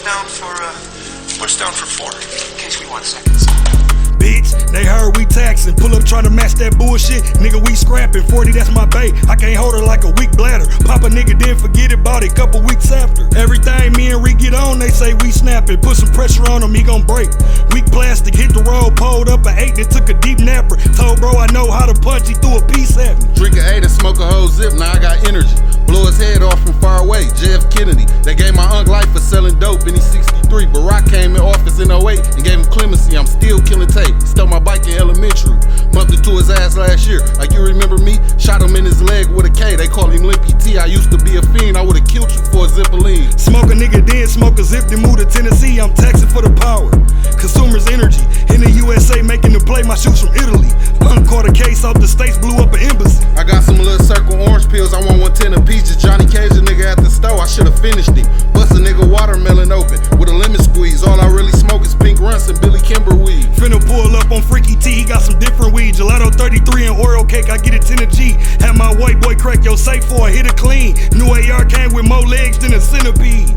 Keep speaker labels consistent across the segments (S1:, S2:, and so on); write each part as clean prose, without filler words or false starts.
S1: What's down for 4?
S2: Gives me 1 second.
S3: Bitch, they heard we taxing. Pull up tryna match that bullshit. Nigga, we scrapping. 40, that's my bait. I can't hold her like a weak bladder. Pop a nigga, then forget about it. Couple weeks after. Everything me and Rick get on, they say we snapping. Put some pressure on him, he gon' break. Weak plastic, hit the road, pulled up an 8, then took a deep napper. Told bro I know how to punch, he threw a piece at me.
S4: Drink an 8 and smoke a whole zip, now I got energy. Blow his head off from far away, JF Kennedy. They gave my uncle life for selling dope and he's 63. Barack came in office in 08 and gave him clemency. I'm still killing tape. He stole my bike in elementary. Bumped into his ass last year. Like you remember me? Shot him in his leg with a K. They call him Limpy T. I used to be a fiend. I would've killed you for a Zippoline.
S3: Smoke a nigga, then smoke a zip, then move to Tennessee. I'm taxing for the power. Consumers energy. In the USA making the play, my shoes from Italy. Caught a case off the States, blew up an embassy.
S4: I got some little circle orange pills, I want 110 apiece. Just Johnny Cage, a nigga at the store, I should've finished it. Bust a nigga watermelon open with a lemon squeeze. All I really smoke is Pink Runts and Billy Kimber weed.
S3: Finna pull up on Freaky T, he got some different weed. Gelato 33 and Oreo cake, I get it 10 a G. Had my white boy crack your safe for a hit it clean. New AR came with more legs than a centipede.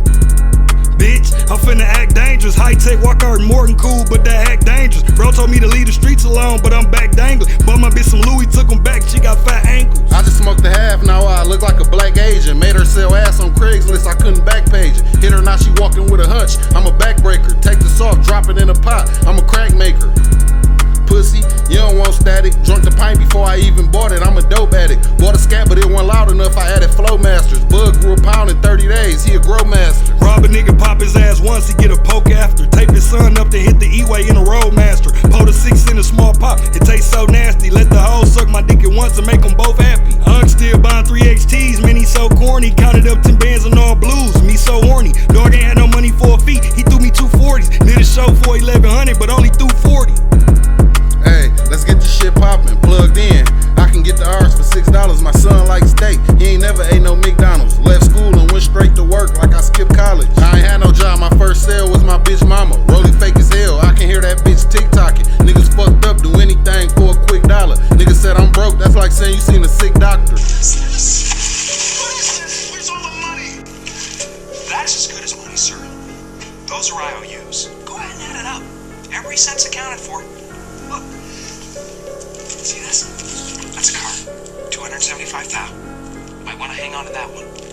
S3: Bitch, I'm finna act dangerous. High tech, walk out Morton cool, but that act dangerous. Bro told me to leave the streets alone, but I'm back dangling. Bought my bitch some Louis, took him back, she got fat ankles.
S4: I just smoked the half, now I look like a black Asian. Made her sell ass on Craigslist, I couldn't backpage it. Hit her, now she walking with a hunch. I'm a backbreaker, take the salt, drop it in a pot. I'm a crack maker. Pussy, you don't want static. Drunk the pint before I even bought it, I'm a dope addict. Bought a scat, but it wasn't loud enough, I added Flow Masters. Bug grew a pound in 30 days, he a grow master.
S3: Rob a nigga, pop his ass once, he get a poke after. Tape his son up to hit the E-way in a Roadmaster. Pour the 6 in a small pop, it tastes so nasty. Let the hoe suck my dick at once and make them both happy. Ugg still buying 3 HTs, man, he so corny. Counted up 10 bands and all blues, me so horny. Dog ain't had no money for a fee, he threw me 240s. Did a show for 1100, but only threw 40.
S4: Hey, let's get this shit poppin', plugged in. I can get the R's for $6, my son likes steak. He ain't never ate no McDonald's. Left school and went straight to work like I skipped college. I ain't had no job, my first sale was my bitch mama. Rolling fake as hell, I can hear that bitch TikTokin'. Niggas fucked up, do anything for a quick dollar. Niggas said I'm broke, that's like saying you seen a sick doctor.
S2: Where's all the money? That's as good as money, sir. Those are IOUs. Go ahead and add it up. Every cent's accounted for. Look. See this? That's a car. $275,000. Might want to hang on to that one.